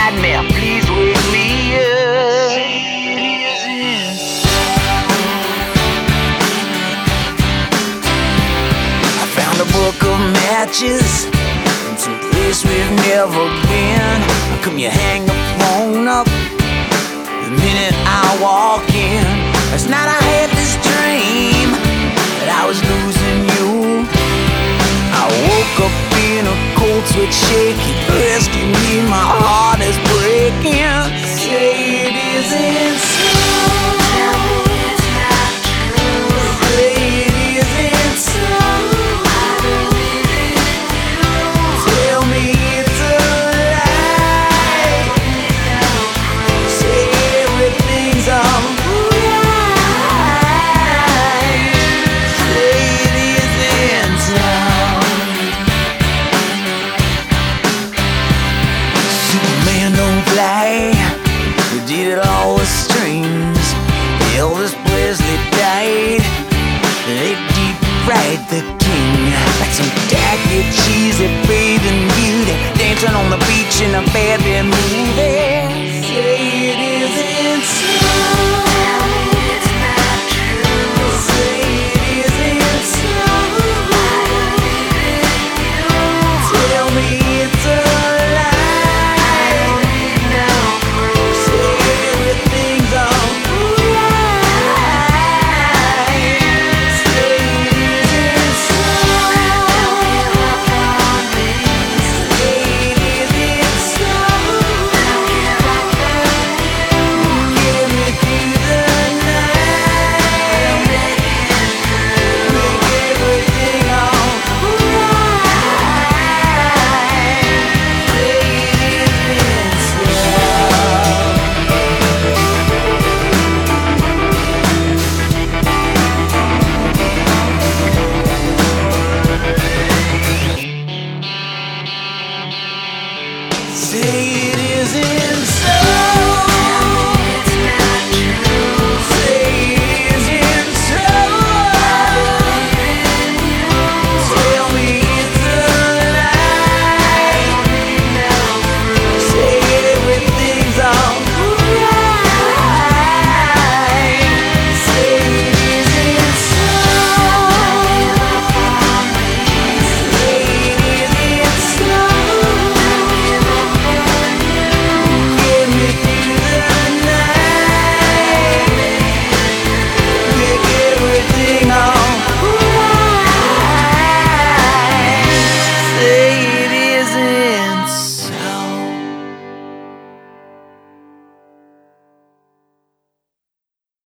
nightmare. Please wake me up. I found a book of matches in some place we've never been. Come you hang the phone up the minute I walk in. Last night I had this dream that I was losing you. I woke up in a cold sweat shaking, rescue me, my heart is breaking. Say it isn't so. Say it isn't so. Tell me it's a lie. Say everything's alright. Say it isn't so. Superman don't fly, we did it all with strings. Elvis Presley died, they deep fried the king. Like some tacky, cheesy bathing beauty, dancing on the beach in a baby moon.